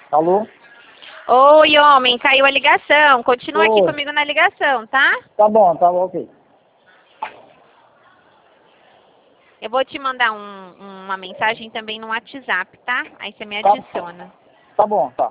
Alô? Oi, homem, caiu a ligação. Continua aqui Oi. comigo na ligação, tá? Tá bom, ok. Eu vou te mandar uma mensagem também no WhatsApp, tá? Aí você me Tá, adiciona. tá bom, tá.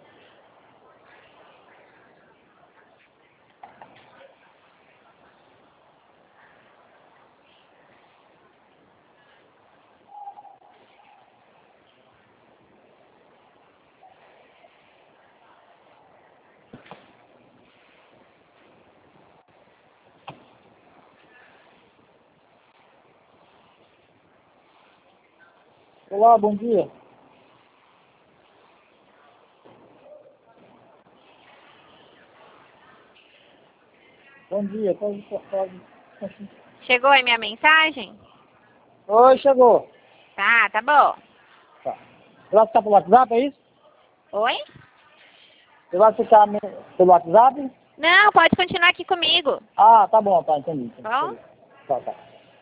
Olá, bom dia. Bom dia, pode. Chegou aí minha mensagem? Oi, chegou. Tá bom. Tá. Você vai ficar pelo WhatsApp, é isso? Oi? Você vai ficar pelo WhatsApp? Não, pode continuar aqui comigo. Ah, tá bom, tá, entendi. Bom? Tá.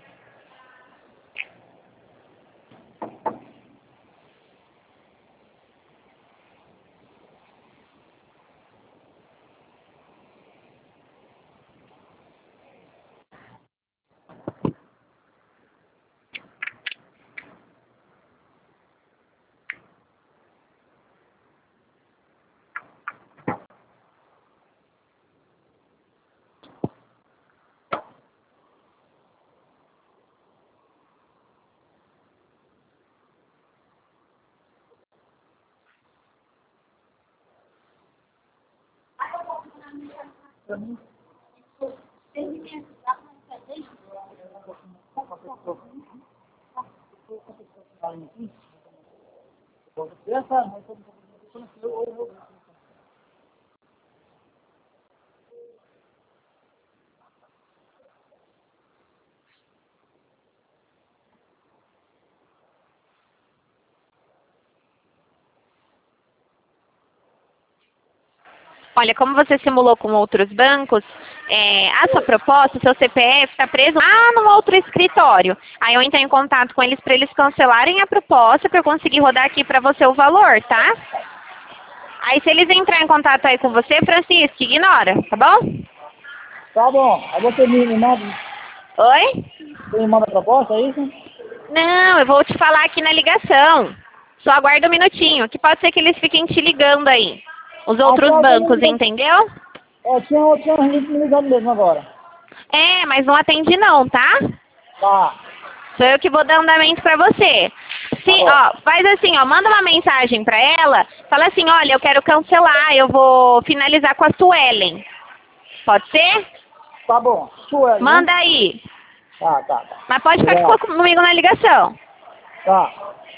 Olha, como você simulou com outros bancos, a sua proposta, o seu CPF está preso lá num outro escritório. Aí eu entrei em contato com eles para eles cancelarem a proposta para eu conseguir rodar aqui para você o valor, tá? Aí se eles entrarem em contato aí com você, Francisco, ignora, tá bom? Tá bom. Aí você Oi? você me manda a proposta, é isso? Não, eu vou te falar aqui na ligação. Só aguarda um minutinho, que pode ser que eles fiquem te ligando aí. Os outros bancos, entendeu? Tinha um gente me ligando mesmo agora. É, mas não atende não, tá? Tá. Sou eu que vou dar andamento pra você. Faz assim, manda uma mensagem pra ela, fala assim, olha, eu quero cancelar, eu vou finalizar com a Suelen. Pode ser? Tá bom. Sueli, né? Manda aí. Tá. Mas pode ficar Obrigado. comigo na ligação. Tá.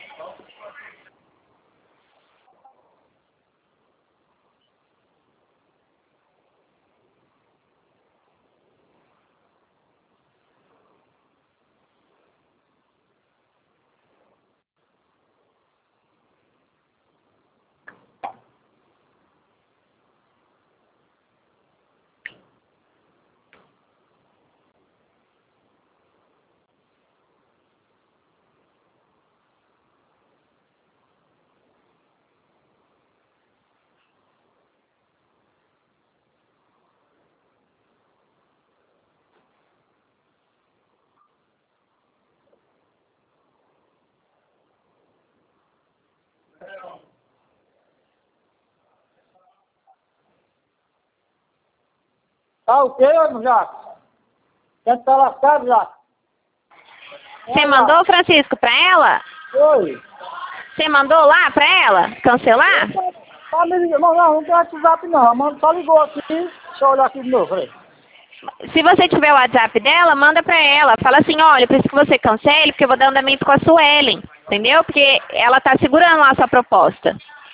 Tá ok, Jacques? Quer estar lascado, Jacques? Você mandou, Francisco, pra ela? Oi. Você mandou lá pra ela cancelar? Tá me ligando. Não tem WhatsApp não. Mano, só ligou aqui. Deixa eu olhar aqui de novo, peraí. Se você tiver o WhatsApp dela, manda pra ela. Fala assim, olha, eu preciso que você cancele, porque eu vou dar andamento com a Suelen. Entendeu? Porque ela tá segurando lá a sua proposta.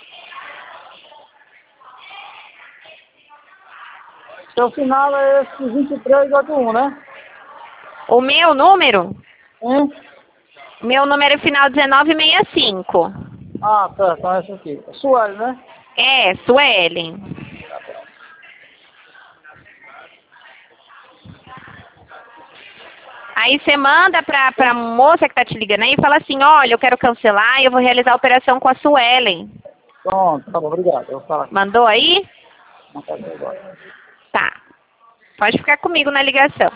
Seu final é esse 2381, né? O meu número? Hein? Meu número é final 1965. Ah, tá. Então é esse aqui. Sueli, né? É, Suelen. Aí você manda pra moça que tá te ligando aí e fala assim, olha, eu quero cancelar e eu vou realizar a operação com a Suelen. Pronto, tá bom, obrigado. Eu vou falar aqui. Mandou aí? Vou fazer agora. Tá. Pode ficar comigo na ligação.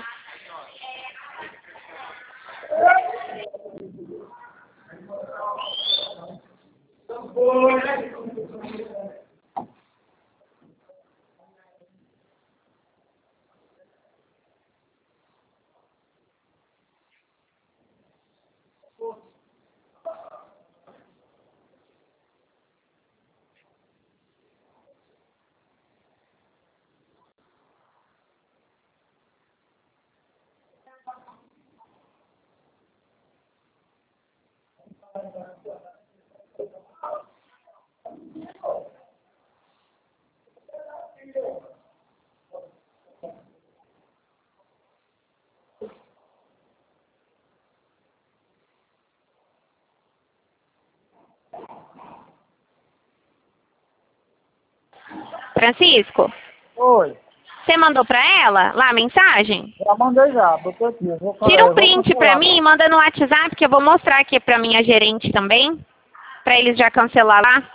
Francisco, Oi. você mandou pra ela lá a mensagem? Já mandei já, botei aqui. Tira um print pra mim e manda no WhatsApp que eu vou mostrar aqui pra minha gerente também. Pra eles já cancelar lá.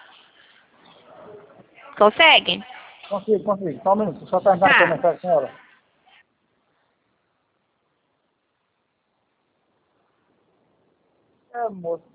Consegue? Consigo. Só um minuto, só terminar Tá. aqui a mensagem, senhora. É, moço.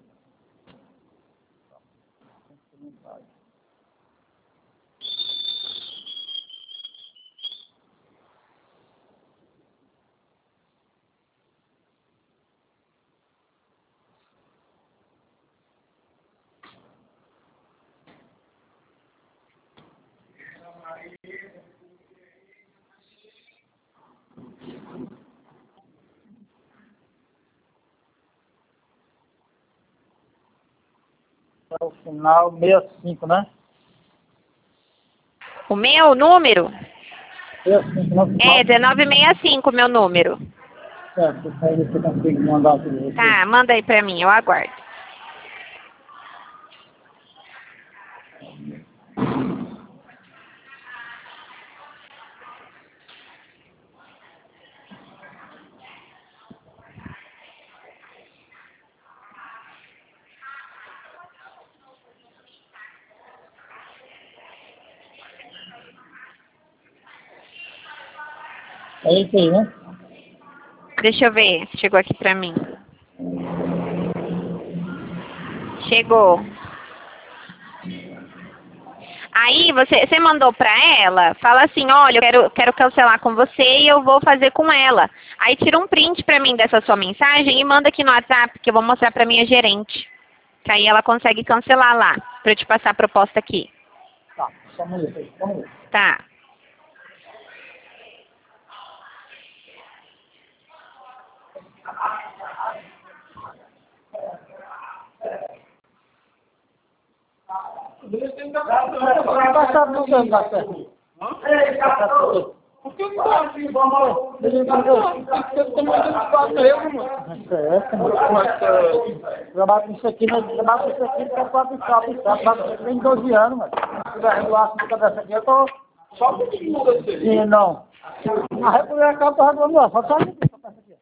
É o final 65, né? O meu número 65, no final. é 1965, meu número. Certo, isso aí você consegue mandar tudo. Tá, manda aí pra mim, eu aguardo. É isso aí, né? Deixa eu ver se chegou aqui pra mim. Chegou. Aí você mandou pra ela, fala assim, olha, eu quero cancelar com você e eu vou fazer com ela. Aí tira um print pra mim dessa sua mensagem e manda aqui no WhatsApp que eu vou mostrar pra minha gerente. Que aí ela consegue cancelar lá, pra eu te passar a proposta aqui. Tá, só um minuto aí, só um minuto. Tá. Tá certo, não tem, tá certo. Por que tá assim, vamos? Tem que ter mais espaço mesmo, mano. É, trabalho com isso aqui, né? Trabalho com isso aqui, que é 4 sábados. Tem 12 anos, mano. Se tiver regular a cabeça aqui, eu tô... Só um pouquinho muda você. Sim, não. A República Acaba tô regulando, só um pouquinho essa peça aqui.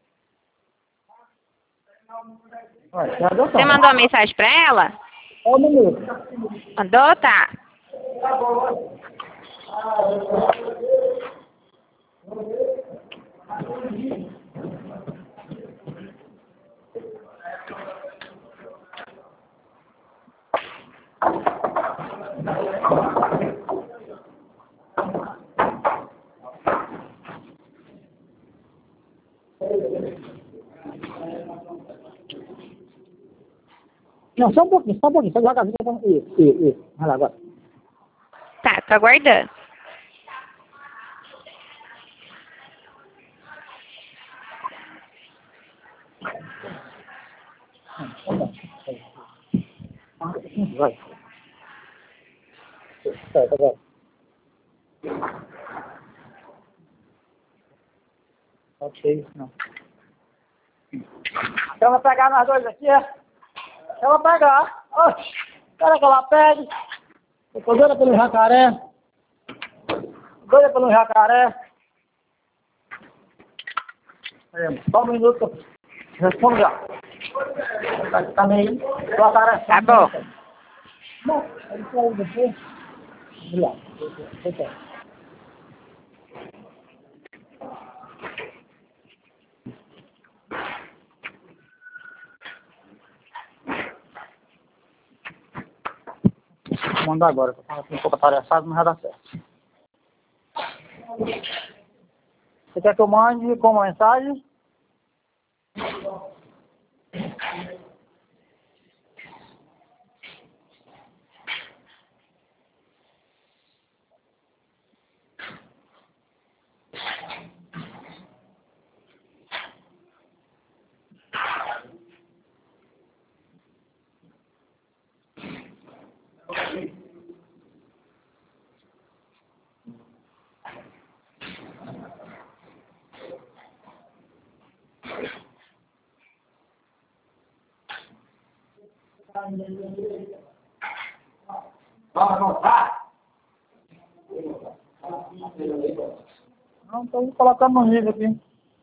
Você mandou a mensagem pra ela? Só um minuto. Mandou? Tá. Não, só um pouquinho, só devagarzinho. Isso. Vai lá, agora. Tá, tô aguardando. Vai. Certo, agora. Ok, não. Ela vai pegar nós dois aqui, é? Ela vai pegar. Oxi, espera que ela pegue. Eu tô doida pelo jacaré. Doida pelo jacaré. Só um minuto. Responde já. Tá meio. Tá bom. Não, ele saiu depois. Obrigado. Foi. Vou mandar agora, que eu tava um pouco atarefado, mas já dá certo. Você quer que eu mande com mensagem? Não, estou colocando no nível aqui.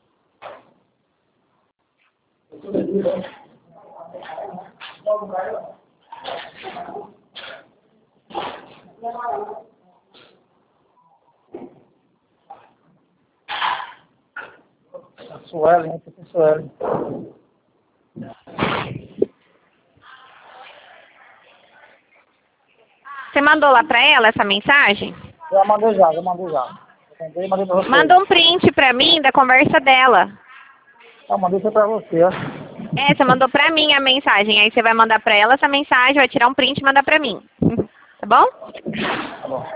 A Suelen, essa aqui é a Suelen. Você mandou lá pra ela essa mensagem? Já mandei já. Mandei pra você. Manda um print pra mim da conversa dela. Mandei isso pra você, ó. É, você mandou pra mim a mensagem. Aí você vai mandar pra ela essa mensagem, vai tirar um print e mandar pra mim. Tá bom? Tá bom.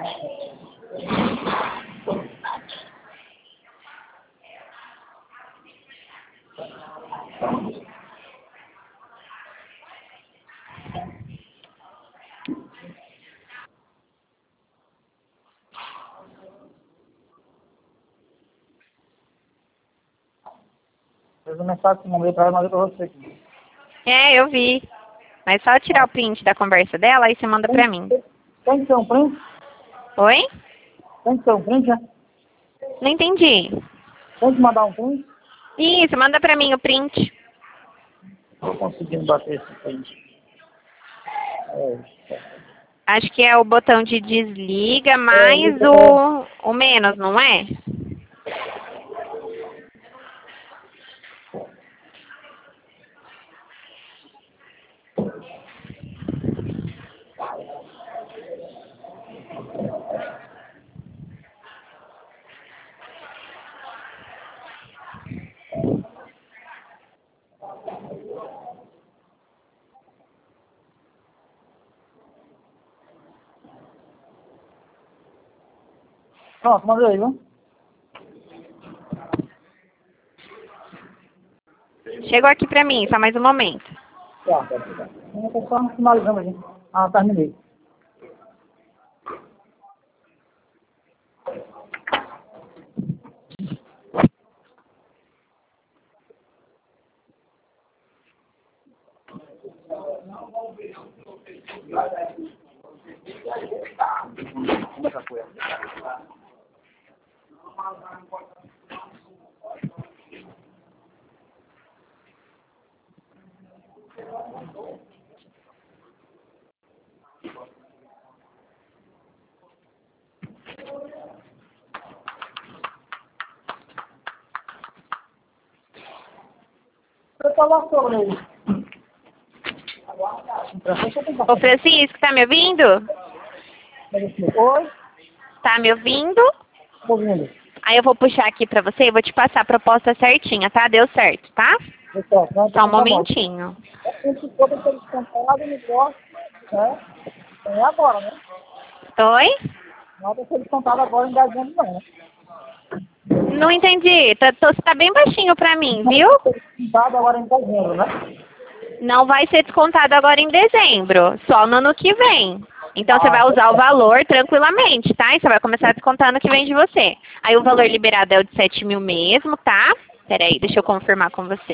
Fez a mensagem que mandei pra ela, mandei pra você aqui. É, eu vi. Mas só tirar o print da conversa dela, aí você manda pra mim. Tem que ser um print? Oi? Tem que ser um print, né? Não entendi. Tem que mandar um print? Isso, manda pra mim o print. Não tô conseguindo bater esse print. Acho que é o botão de desliga mais o menos, não é? Pronto, mandei aí, viu? Chegou aqui pra mim, só mais um momento. Tá. Eu tô só finalizando aqui. Terminei. Você falou sobre ele. Ô Francisco, tá me ouvindo? Oi? Tá me ouvindo? Ouvindo. Aí eu vou puxar aqui pra você e vou te passar a proposta certinha, tá? Deu certo, tá? Só um momentinho. Esse todo aquele descontado no negócio, né? É agora, né? Oi? Não vai ser descontado agora em dezembro, não, né? Não entendi. Tá bem baixinho pra mim, viu? Vai ser descontado agora em dezembro, né? Não vai ser descontado agora em dezembro, só no ano que vem. Então você vai usar o valor tranquilamente, tá? E você vai começar a descontar no que vem de você. Aí o valor liberado é o de 7 mil mesmo, tá? Peraí, deixa eu confirmar com você.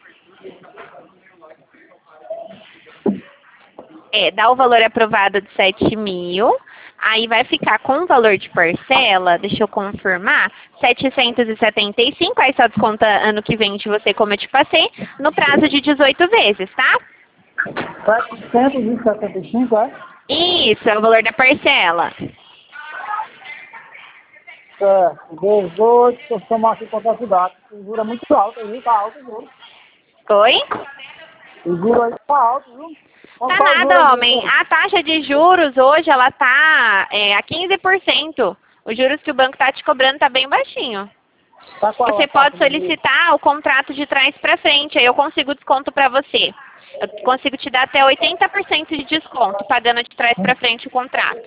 Dá o valor aprovado de 7 mil. Aí vai ficar com o valor de parcela, deixa eu confirmar, 775, aí só desconta ano que vem de você, como eu te passei, no prazo de 18 vezes, tá? 775, é? Isso, é o valor da parcela. Certo, 18, se eu somar aqui com a cidade. O juro é muito alto, viu? Tá alto o juro. Oi? O juro aí tá alto, viu? Quanto Tá tá o juro nada, aí, homem. doutor? A taxa de juros hoje, ela tá a 15%. Os juros que o banco tá te cobrando tá bem baixinho. Tá qual Você a pode taxa de juros? solicitar o contrato de trás para frente, aí eu consigo desconto para você. Eu consigo te dar até 80% de desconto, pagando de trás para frente o contrato.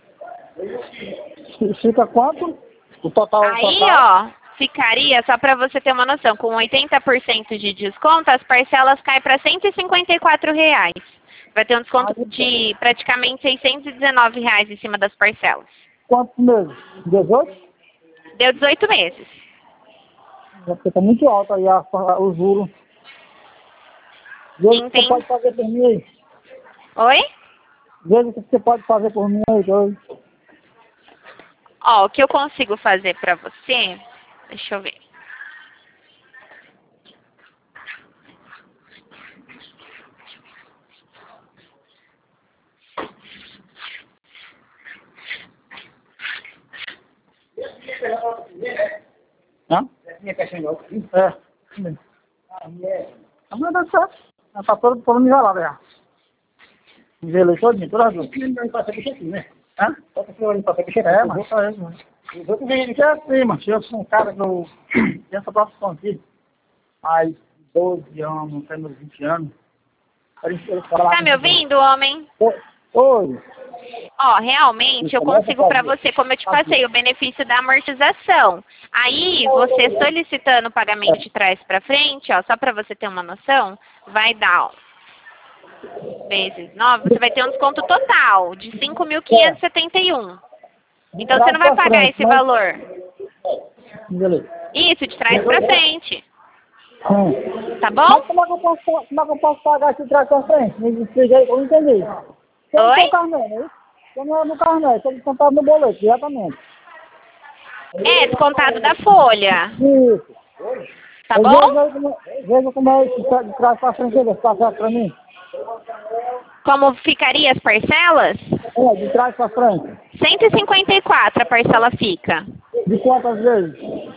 Fica quanto? O total, Aí, ó, ficaria, só para você ter uma noção, com 80% de desconto, as parcelas caem para R$ 154. Vai ter um desconto de praticamente R$ 619 em cima das parcelas. Quantos meses? 18? Deu 18 meses. Porque tá muito alto aí o juro. Veja o que você Entendi. pode fazer por mim aí. Oi? Veja o que você pode fazer por mim aí, dois. Ó, o que eu consigo fazer para você, deixa eu ver. Hã? É. A mulher dá certo. Ela tá toda nivelada já. Nivelei todinho, toda azul. Hã? É, mas só isso, mano. Os outros vêm aqui assim, mano. Eu sou um cara que eu tenho essa profissão aqui. Faz 12 anos, até meus 20 anos. Tá me ouvindo, homem? Oi. Ó, realmente eu consigo para você, como eu te passei, o benefício da amortização. Aí, você solicitando o pagamento de trás para frente, ó, só para você ter uma noção, vai dar, ó, vezes 9, você vai ter um desconto total de 5.571. Então, você não vai pagar esse valor. Beleza. Isso, de trás para frente. Tá bom? Mas como é que eu posso pagar esse trás pra frente? Me explica aí, eu não entendi. Eu não Oi? tenho carnê, né? Eu não é no carnê, eu descontado no boleto, diretamente. É, descontado da folha. Isso. Tá bom? Veja como é isso, de trás pra frente, ele tá certo pra mim. Como ficaria as parcelas? É, de trás pra frente. 154 a parcela fica. De quantas vezes?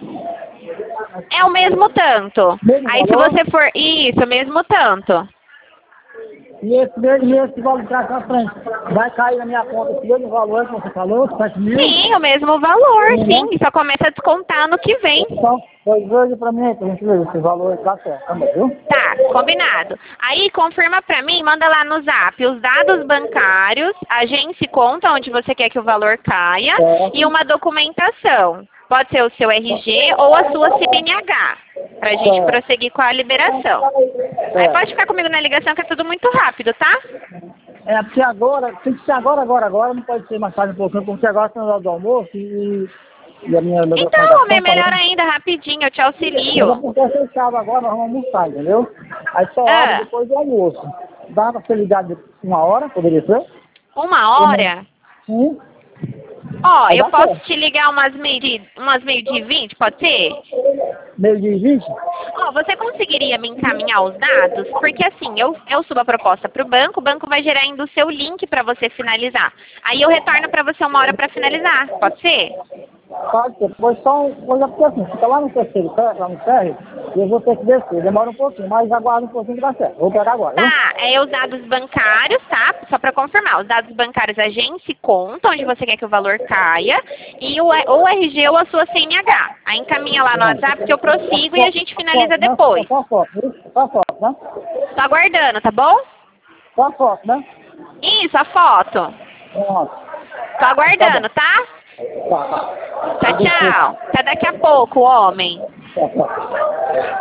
É o mesmo tanto. Mesmo Aí se valor? você for... Isso, mesmo tanto. E esse valor de trás pra frente vai cair na minha conta esse mesmo valor que você falou, 7 mil? Sim, o mesmo valor, sim. Só começa a descontar no que vem. Então, pois veja pra mim aí, pra gente ver esse valor tá certo também, viu? Tá, combinado. Aí confirma pra mim, manda lá no zap os dados bancários, agência e conta onde você quer que o valor caia e uma documentação. Pode ser o seu RG ou a sua CNH, pra gente prosseguir com a liberação. Aí pode ficar comigo na ligação que é tudo muito rápido, tá? É, porque agora, tem que ser agora, não pode ser mais tarde um pouquinho, porque agora tem o hora do almoço e a minha Então, é melhor ainda, rapidinho, eu te Mas auxilio. é porque é fechado agora, nós vamos almoçar, entendeu? Aí só abre depois do almoço. Dá pra ser ligado de 1 hora, poderia ser? 1 hora? Sim. Ó, Aí eu dá posso certo. te ligar umas meio-dia e 20, pode ser? Meio-dia e 20? Ó, você conseguiria me encaminhar os dados? Porque assim, eu subo a proposta para o banco vai gerar ainda o seu link para você finalizar. Aí eu retorno para você 1 hora para finalizar, pode ser? Pode ser. Pois só coisa porque assim, fica lá no terceiro pé, lá no ferro, e eu vou ter que descer. Demora um pouquinho, mas aguarda um pouquinho que dá certo. Vou pegar agora, viu? Tá, é os dados bancários, tá? Só para confirmar, os dados bancários, agência e conta, onde você quer que o valor caia, e o RG ou a sua CNH. Aí encaminha lá no WhatsApp que eu prossigo e a gente finaliza depois. Só foto, viu? Só foto, né? Tô aguardando, tá bom? Só foto, né? Isso, a foto. Pronto. Tô aguardando, tá? Tá. Tchau, tchau. Até daqui a pouco, homem. Tá.